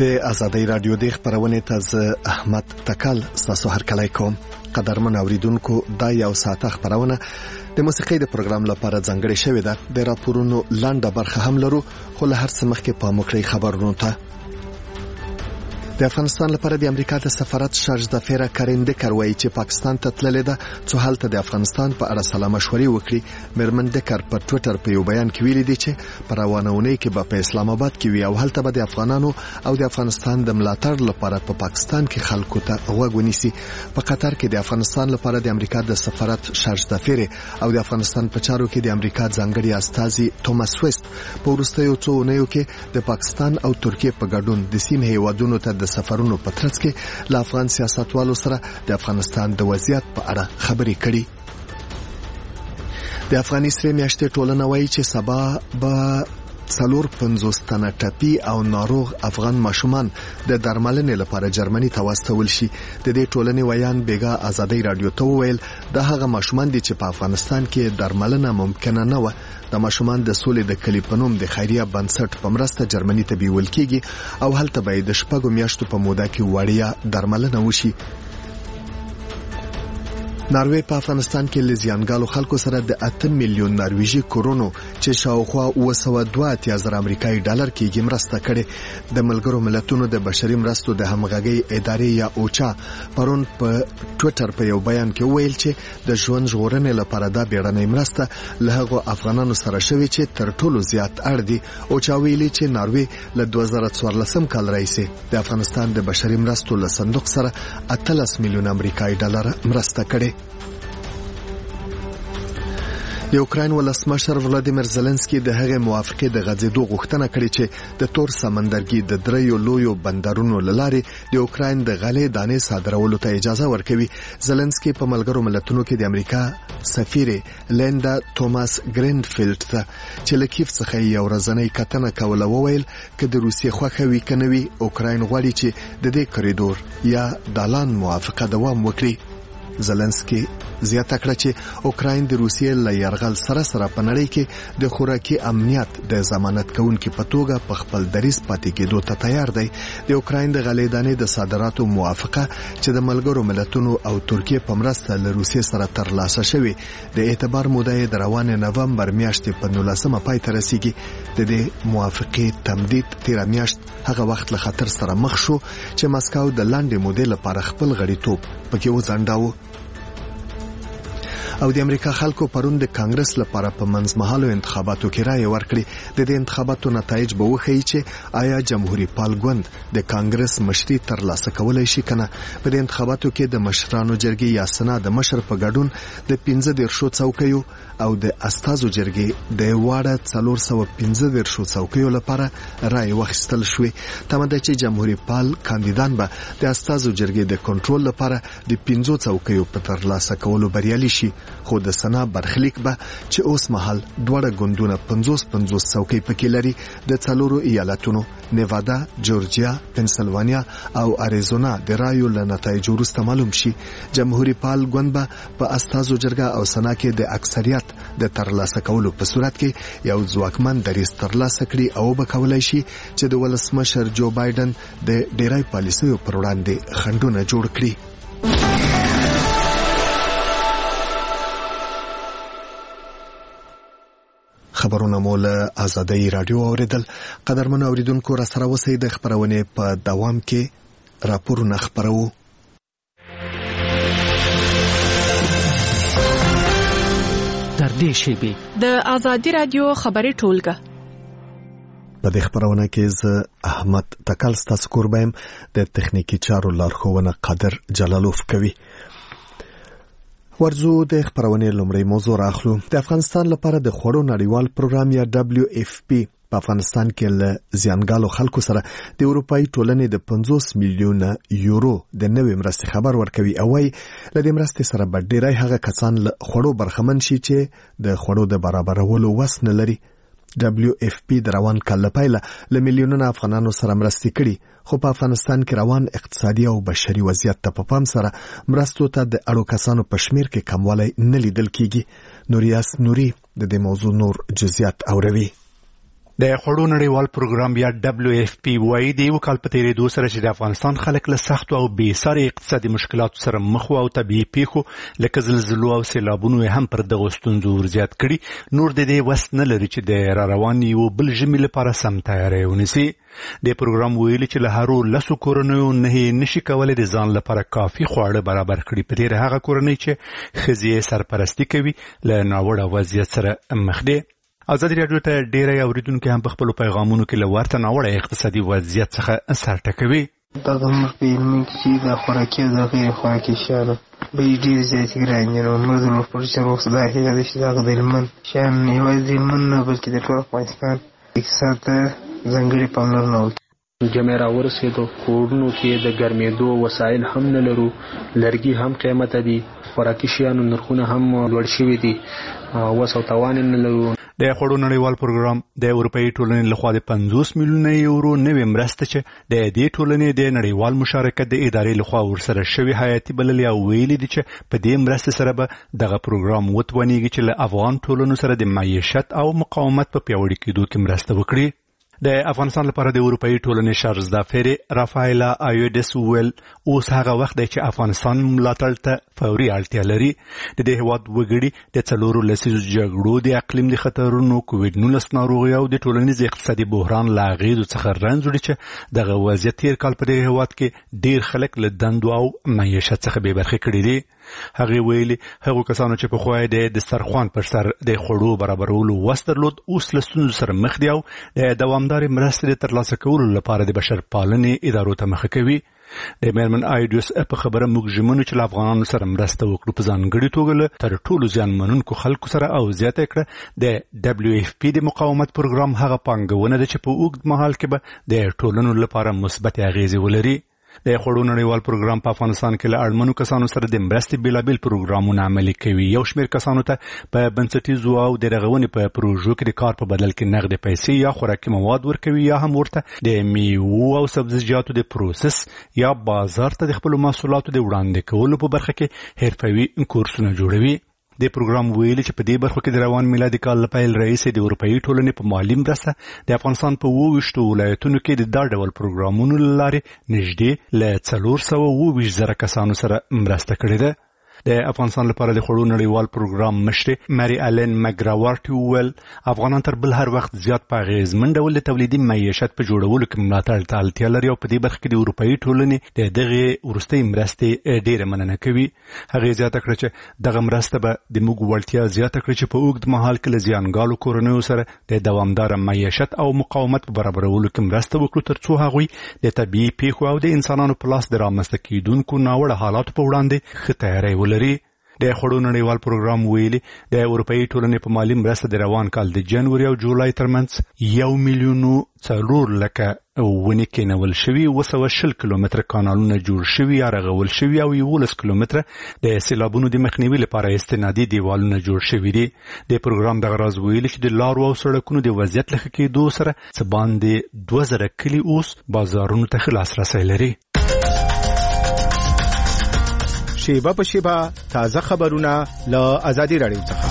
د آزادۍ رادیو د خبرونه ته احمد تکل تاسو هرکلی کوم. قدرمن اوریدونکو دا یو ساعت خبرونه د موسیقۍ د پروګرام لپاره ځانګړې شوې ده. د راپورونو لاندې برخه هم لرو، خو له هر څه مخکې په موکړی خبرونو ته د افغانستان لپاره د امریکا د سفارت شارج د فیرا کارین دکر وایي چې پاکستان ته تللې ده څو هلته د افغانستان په اړه سلا مشورې وکړي. مرمن دکر په ټوئیټر په یو بیان کې ویلي دی چې په روانونې کې به په اسلام آباد کې وي او هلته به د افغانانو او د افغانستان د ملاتړ لپاره په پاکستان کې خلکو ته غوږ ونیسي. په قطر کې د افغانستان لپاره د امریکا د سفارت شارج د فیرا او د افغانستان په چارو کې د امریکا ځانګړي استازي توماس ویست په وروستیو څو اونیو کې د پاکستان او ترکیه په ګډون د سیمې هیوادونو ته د سفرونو په ترڅ کې له افغان سیاستوالو سره د افغانستان د وضعیت په اړه خبرې کړي. د افغاني سره میاشتې ټولنه وایي چې سبا به 450 تنه ټپي او ناروغ افغان ماشومان د درملنې لپاره جرمني ته واستول شي. د دې ټولنې ویان بیګا آزادۍ رادیو ته ویل د هغه ماشومان دي چې په افغانستان کې درملنه ممکنه نه و. د ماشومان د سولې د کلی په نوم د خیریه بنسټ په مرسته جرمني ته بیول کیږي او هلته به د شپږو میاشتو په موده کې وړیا درملنه وشي. ناروې په افغانستان کې لزیانګالو خلکو سره د 8 میلیون نارویجی کورونو چې شاوخوا 202 امریکایي ډالر کېږي مرسته کړي. د ملګرو ملتونو د بشري مرستو د همغږي ادارې یا اوچا پرون په ټوئیټر په یو بیان کې ویل چې د ژوند ژغورنې لپاره دا بیړنۍ مرسته له هغو افغانانو سره شوي چې تر ټولو زیات اړ دي. اوچا ویلي چې ناروې له 2014 کال راهیسې د افغانستان د بشري مرستو له صندوق سره 18 میلیون امریکایي ډالر مرسته کړي. د اوکراین ولسمشر ولادیمیر زيلنسکي د هغه موافقه د غځېدو غوښتنه کړې چې د تور سمندرګي د دریو لویو بندرونو لارې د اوکراین د غلې دانې صادرولو ته اجازه ورکوي. زيلنسکي په ملګرو ملتونو کې د امریکا سفیر لیندا توماس ګرینفیلډ ته چې له کیف څخه یو ورځنۍ کتنه کوله وویل چې د روسیې خوښه وی کنوي اوکراین غواړي چې د دې کریډور یا دالان موافقه دوام وکړي. زيلنسکي زیاته کړه چې اوکراین د روسیې له یرغل سره په نړۍ کې د خوراکي امنیت د ضمانت کوونکي په توګه په خپل دریځ پاتې کېدو ته تیار دی. د اوکراین د غلې دانې د صادراتو موافقه چې د ملګرو ملتونو او ترکیه په مرسته له روسیې سره ترلاسه شوې د اعتبار موده د روان نومبر میاشتې په 19 پای ته رسیدي. د دې موافقې تمدید تیر میاشت هغه وخت له خطر سره مخ شو چې مسکو د لاندې مودې لپاره خپل غړیتوب پکې وځنډاوه. او د امریکا خلکو پرون د کانګرس لپاره په منځمهالو انتخاباتو کې رائے ورکړي. د دې انتخاباتو نتایج به وښیي چې آیا جمهوریت پال ګوند د کانګرس مشري ترلاسه کولای شي کنه. په دې انتخاباتو کې د مشرانو جرګې یا سنا د مشر په ګډون د 15 څوکیو او د استازو جرګې د واړه 415 څوکیو لپاره رائے واخیستل شوې. تمه ده چې جمهوریت پال کاندیدان به د استازو جرګې د کنټرول لپاره د 15 څوکیو په ترلاسه کولو بریالي شي. خو د سنا برخلیک به چې اوس مهال دوړه ګوندونه 50 څوکۍ پکې لري د څلورو ایالتونو نیوادا، جورجیا، پنسلوانیا او اریزونا د رایو له نتایجو وروسته معلوم شي. جمهوریت پال ګوند به په استازو جرګه او سنا کې د اکثریت د ترلاسه کولو په صورت کې یو ځواکمن دریځ ترلاسه کړي او به کولای شي چې د ولسمشر جو بایدن د ډیری پالیسیو پر وړاندې خنډونه جوړ کړي. خبرونه مول آزادۍ رادیو اوریدل. قدرمن اوریدونکو را سره وسې د خبرونه په دوام کې راپورونه خبرو. در دې شیبه د آزادۍ رادیو خبري ټولګه په دې خبرونه کې ز احمد تکل ستاسو قربایم د تخنیکی چارو لارښوونه قادر جلالوف کوي. ورزو د خبرونه لومړی موضوع راخلو. د افغانستان لپاره د خوړو نړیوال پروګرام یا WFP په افغانستان کې له زیانګالو خلکو سره د اروپאי ټولنې د 50 میلیون یورو د نوې مرستې خبر ورکوي او وايي له دې مرستې سره به ډیری هغه کسان له خوړو برخمن شي چې د خوړو د برابرولو وس نه لري. WFP د روان کال لپاره له میلیونونو افغانانو سره مرستې کړي، خو په افغانستان کې روان اقتصادي او بشري وضعیت ته په پام سره مرستو ته د اړو کسانو په شمیر کې کموالی نه لیدل کیږي. نوریاس نوري د دې موضوع نور جزئیات اوروي. د خوړو نړیوال پروګرام یا WFP وايي د یو کال په تیریدو سره چې د افغانستان خلک له سختو او بې ساري اقتصادي مشکلاتو سره مخ وو او طبیعي پیښو لکه زلزلو او سیلابونو هم پر دغو ستونزو ورزیات کړي، نور د دې وس نه لري چې د را روان یو بل ژمي لپاره سم تیاری ونیسي. د پروګرام ویلي چې له هرو 10 کورنیو نشي کولی د ځان لپاره کافي خواړه برابر کړي، په تیر هغه کورنۍ چې ښځې سرپرستي کوي له ناوړه وضعیت سره مخ دي. ازادي راډیو ته ډیری اوریدونکو هم په خپل پیغامونو کې له ورته ناوړه اقتصادي وضعیت څخه سر ټکوي. دغه مخ په علمي کې چې د خوراکي او د غیر خوراکي شیانو بیې ډېرې زیاتې ګرانې دي، نو موږ د پروډوسر وخت دا هیله ده چې دغه د هلمند شیان یوازې د هلمند نه بلکې د ټول افغانستان اقتصاد ته ځانګړې پاملرنه وکړي. جمع راورسېدو، کورونو کې د ګرمېدو وسایل هم نه لرو، لرګي هم قیمته دي، خوراکي شیانو نرخونه هم لوړ شوي دي، وس او توان نه لرو. د خوړو نړیوال پروګرام د اروپאי ټولنې لخوا د 50 میلیونه یورو نوې مرسته چې د دې ټولنې د نړیوال مشارکت د ادارې لخوا ورسره شوی حیاتي بللې او ویلي دي چې په دې مرسته سره به دغه پروګرام وتوانیږي چې له افغان ټولنو سره د معیشت او مقاومت په پیاوړي کېدو کې مرسته وکړي. د افغانستان لپاره د اروپאי ټولنې شارزدافر رافایلا آیودس ویل اوس هغه وخت دی چې افغانستان ملاتړ ته فوري اړتیا لري. د دې هیواد وګړي د 4 لسیزو جګړو، د اقلیم د خطرونو، کووډ-19 ناروغي او د ټولنیز اقتصادي بحران له اغېزو څخه رنځ چې دغه وضعیت تیر کال په دې هیواد کې ډیر خلک له دندو او معیشت څخه بې برخې کړي دي. هغه ویلي هغه کسانو چې په خوای د دسترخوان پر سر د خوړو برابرولو وس درلود اوس له ستونزو سره مخ دي او د دوامدار مرستې ترلاسه کولو لپاره د بشر پالنې ادارو ته مخه کوي. د میرمن آیډیوس په خبره موږ ژمنو چې له افغانانو سره مرسته وکړو، په ځانګړي توګه تر ټولو زیان منونکو خلکو سره، او زیاته کړه د WFP د مقاومت پروګرام هغه پانګونه ده چې په اوږد مهال کې به د ټولنو لپاره مثبت اغېزې ولري. د خوړو نړیوال پروګرام په افغانستان کې له اړمنو کسانو سره د مرستې بیلابیل پروګرامونه عملي کوي. یو شمېر کسانو ته په بنسټیزو او د رغونې په پروژو کې د کار په بدل کې نغدې پیسې یا خوراکي مواد ورکوي، یا هم ورته د میوو او سبزیجاتو د پروسس یا بازار ته د خپلو محصولاتو د وړاندې کولو په برخه کې حرفوي کورسونه جوړوي. د پروګرام ویلي چې په دې برخو کې د روان میلادي کال له پیل رئیس د اروپאי ټولنې په مالي مرسته د افغانستان په 28 ولایتونو کې د دا ډول پروګرامونو له لارې نږدې له 420,000 کسانو سره مرسته کړې ده. د افغانستان لپاره د خوړو نړیوال پروګرام مشر مری الن مګراورټ ویل افغانان تر بل هر وخت زیات په اغېزمن ډول د تولیدي معیشت په جوړولو کې ملاتړ ته اړتیا لري او په دې برخه کې د اروپאי ټولنې د دغه وروستۍ مرستې ډېره مننه کوي. هغه زیاته کړه چې دغه مرسته به د موږ وړتیا زیاته کړي چې په اوږد مهال کې له زیانګالو کورنیو سره د دوامدار معیشت او مقاومت په برابرولو کې مرسته وکړو، ترڅو هغوی د طبیعي پیښو او د انسانانو په لاس د رامنځته کېدونکو ناوړه حالاتو په وړاندې ښه تیاری ولري. د خوړو نړیوال پروګرام ویلي د اروپאי ټولنې په مالي مرسته د روان کال د جنوري او جولای ترمنځ 1,400,000 ونې کېنول شوي، 220 کیلومتره کانالونه جوړ شوي یا رغول شوي او 11 کیلومتره د سیلابونو د مخنیوي لپاره استنادي دیوالونه جوړ شوي دي. د پروګرام دغه راز ویلي چې د لارو او سړکونو د وضعیت له ښه کېدو سره څه باندې 2000 کلي اوس بازارونو ته ښه لاسرسی لري. شیبه په شیبه تازه خبرونه له ازادي راډیو څخه.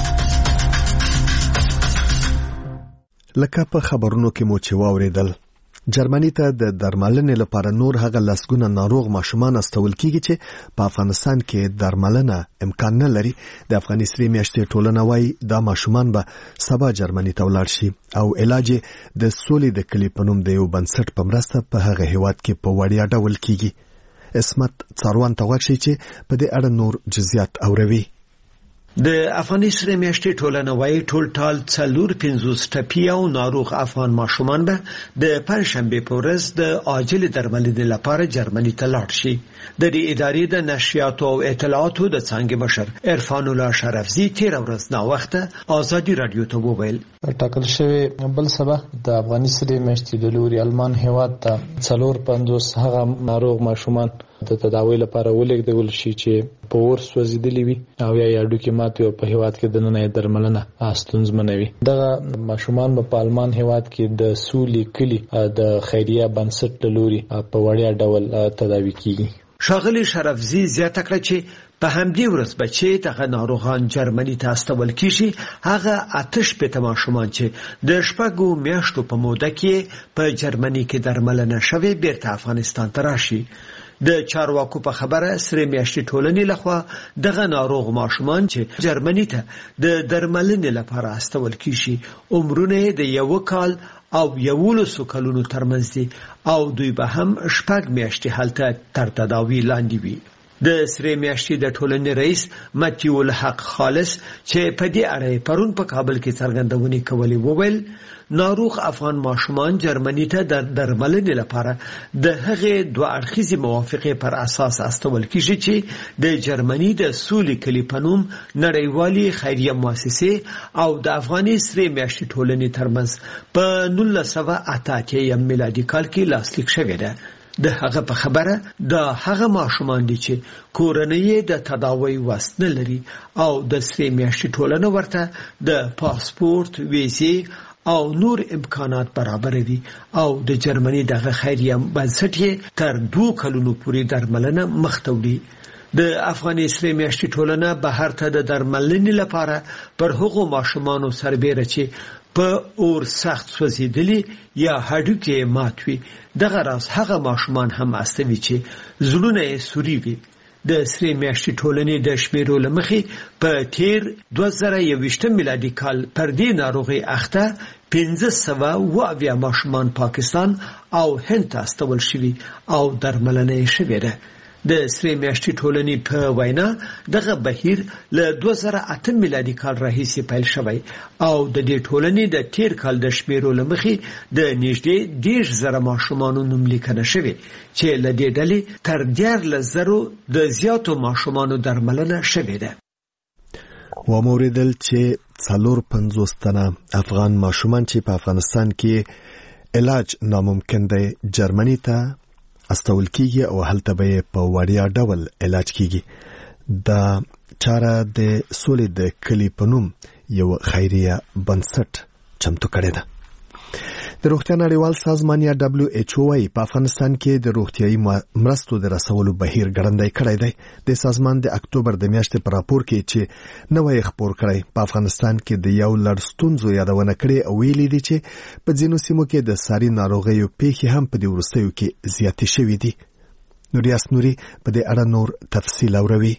لکه په خبرونو کې مو چې واوریدل، جرمني ته د درملنې لپاره نور هغه لسګونه ناروغ ماشومان استول کیږي چې په افغانستان کې درملنه امکان نه لري. د افغاني سری میاشتې ټولنه وايي دا ماشومان به سبا جرمني ته ولاړ شي او علاج د سولې د کلی په نوم د یو بنسټ په مرسته په هغه هیواد کې په وړیا ډول کیږي. اسمت څاروان ته وښیي چې په دې اړه نور جزئیات اوروي. د افغاني سره میاشتې ټولنه وايي ټول ټال 450 ټپي او ناروغ افغان ماشومان به د پنځشنبه په ورځ د عاجل درملنې لپاره جرمني ته لاړ شي. د دې ادارې د نشریاتو او اطلاعاتو د څنګه مشر عرفان الله شرفزی تیر ورځ نا وخته ازادي رادیو ته وویل ټاکل شوی بل سبا د افغاني سره میاشتې د لوري المان هیواد ته 450 هغه ناروغ ماشومان د تداوی لپاره ولېږدول شي چې په ور سوځېدلي وي او یا هډوکي ماتې او په هیواد کې د نن درملنه ستونزمنه وي. دغه ماشومان په آلمان هیواد کې د سولې کلی د خیریه بنسټ له لوري په وړیا ډول تداوی کیږي. شاغلی شرفزی زیاته کړه چې په همدې ورځ به چې دغه ناروغان جرمني ته استول کیږي هغه 8 ماشومان چې د 6 میاشتو په موده کې په جرمني کې درملنه شوي بیرته افغانستان ته راشي. د چارواکو په خبره سره میاشتې ټولنې لخوا دغه ناروغ ماشومان چې جرمني ته د درملنې لپاره استول کیږي عمرونه د 1 کال او 11 کلونو ترمنځ دي او دوی به هم 6 میاشتې هلته تر تداوی لاندې وي. د سره میاشتې د ټولنې رئیس متیو الحق خالص چې په دې اړه پرون په کابل کې څرګندونې کولې وویل ناروغ افغان ماشومان جرمني ته د درملنې لپاره د هغې دوه اړخیزې موافقې پر اساس استول کیږي چې د جرمني د سولې کلي په نوم نړیوالې خیریه مؤسسې او د افغاني سره میاشتې ټولنې ترمنځ په 1988 میلادي کال کې لاسلیک شوې ده. د هغه په خبره د هغه ماشومان دي چې کورنۍ د تداوی وس نه لري او د سره میاشتې ټولنه ورته د پاسپورت ویزې او نور امکانات برابر دي او د جرمني دغه خیریه بنسټ تر 2 کلونو پورې درملنه مخته وړي. د افغاني سره میاشتې ټولنه بهر ته د درملنې لپاره پر هغو ماشومانو سربېره چې په اور سخت سوځېدلي یا هډوکي مات وي دغه راز هغه ماشومان هم استوي چې زړونه یې سوري وي. د سره میاشتې ټولنې د شمیرو لمخې په تیر 2021 میلادي کال پر دې ناروغي اخته 1500 ماشومان پاکستان او هند ته استول شوي او درملنه شوې ده. د سره میاشتې ټولنې په وینا دغه بهیر له 2008 میلادي کال راهیسې پیل شوی او د دې ټولنې د تیر کال د شمیرو لمخې د نږدې 10,000 ماشومانو نوملیکنه شوی چې له دې ډلې تر 14,000 د زیاتو ماشومانو درملنه شوې ده. و موریدل چې 450 تنه افغان ماشومان چې په افغانستان کې علاج ناممکن دی جرمني ته استول کیږي او هلته به په وړیا ډول علاج کیږي. دا چاره د سولې د کلی په نوم یو خیریه بنسټ چمتو کړی ده. د روغتیا نړیوال سازمان یا WHO په افغانستان کې د روغتیايي مرستو د رسولو بهیر ګړندی کړی دی. د سازمان د اکتوبر د میاشتې په راپور کې چې نوې خبر کړی په افغانستان کې د یو لړ ستونزو یادونه کړې او ویلي دي چې په ځینو سیمو کې د ساري ناروغیو پیښې هم په دې وروستیو کې زیاتې شوې دي. نوریاس نوري په دې اړه نور تفصیل اوروي.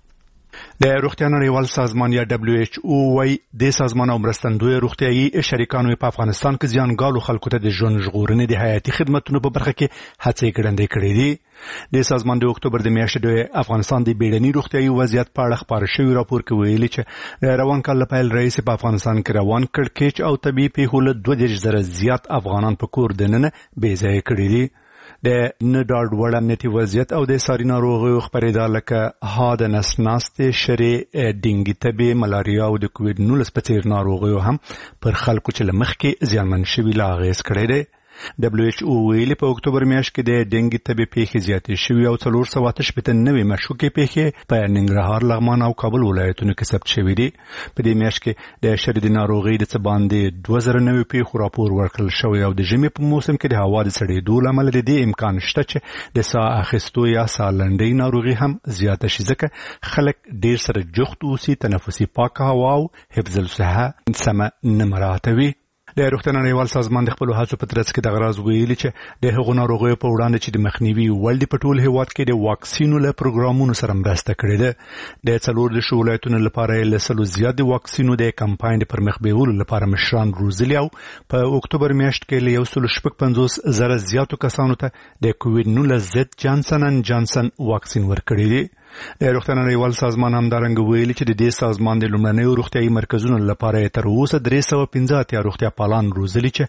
د روغتیا نړیوال سازمان یا WHO وايي د سازمان او مرستندوی روغتیايي شریکانو په افغانستان کې ځانګړو خلکو ته د ژوند ژغورنې د حیاتي خدماتو په برخه کې هڅې ګړندې کړې دي. د سازمان د اکتوبر د میاشتې د افغانستان د بیړني روغتیايي وضعیت په اړه خبر شوی راپور کې ویلي چې روان کال په رئیس په افغانستان کې روان کړکېچ او طبي پیښو له 20,000 زیات افغانان په کور دننه بې ځای کړي دي. د نډاډ وړ امنیتي وضعیت او د ساري ناروغیو خپرېدا لکه د نسناستې شری ډینګي تبې ملاریا او د کووډ-19 په څیر ناروغیو هم پر خلکو چې له مخکې زیانمن شوي لا اغېز کړی دی. WHO ویلي په اکتوبر میاشت کې د ډینګي تبې پیښې زیاتې شوي او 489 نوې مشکوکې پیښې په ننګرهار، لغمان او کابل ولایتونو کې ثبت شوي دي. په دې میاشت کې د شری ناروغۍ د څه باندې 2000 نوې پیښو راپور ورکړل شوی او د ژمي په موسم کې د هوا د سړېدو له امله د دې امکان شته چې د ساه اخیستو یا ساه لنډۍ ناروغي هم زیاته شي ځکه خلک ډېر سره جفت اوسي، تنفسي پاکه هوا او حفظ الصحه سمه نه مراعاتوي. د روغتیا نړیوال سازمان د خپل هڅو په ترڅ کې د غراض ویلي چې د هغو ناروغیو په وړاندې چې د مخنیوي وړ دي په ټول هیواد کې د واکسینو له پروګرامونو سره مرسته کړې ده. د 4 ولایتونو لپاره له 100 زیات د واکسینو د کمپاین د پرمخ بیولو لپاره مشران روزلي او په اکتوبر میاشت کې له 155,000 زیاتو کسانو ته د کووډ-19 ضد جانسن اند جانسن واکسین ورکړی دی. د روغتیا نړیوال سازمان همدارنګه ویلي چې د دې سازمان د لومړنیو روغتیايي مرکزونو لپاره تر اوسه 315 روغتیا پالان روزلي چې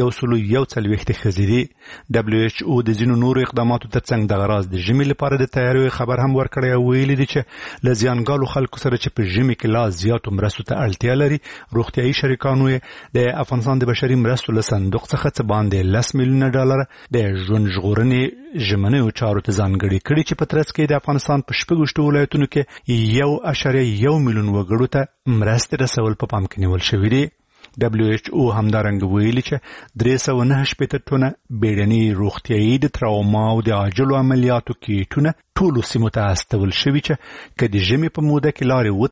140 ښځې دي. WHO د ځینو نورو اقداماتو ترڅنګ د غراض د ژمي لپاره د تیاریو خبر هم ورکړی او ویلي دي چې له زیانګالو خلکو سره چې په ژمي کې لا زیاتو مرستو ته اړتیا لري روغتیايي شریکانو د افغانستان د بشري مرستو له صندوق څخه څه باندې $10 میلیونه د ژوند ژغورنې ژمنیو چارو ته ځانګړي کړي چې په ترڅ کې د افغانستان په 6 ولایتونو کې 1.1 میلیون وګړو ته مرستې رسول په پام کې نیول شوی دی. WHO همدارنګ ویلي چې 309 ټنه بیړني روغتیايي د تراوما او د عاجلو عملیاتو کیټونه ټولو سیمو ته استول شوي چې کله ژمي په موده کې لارې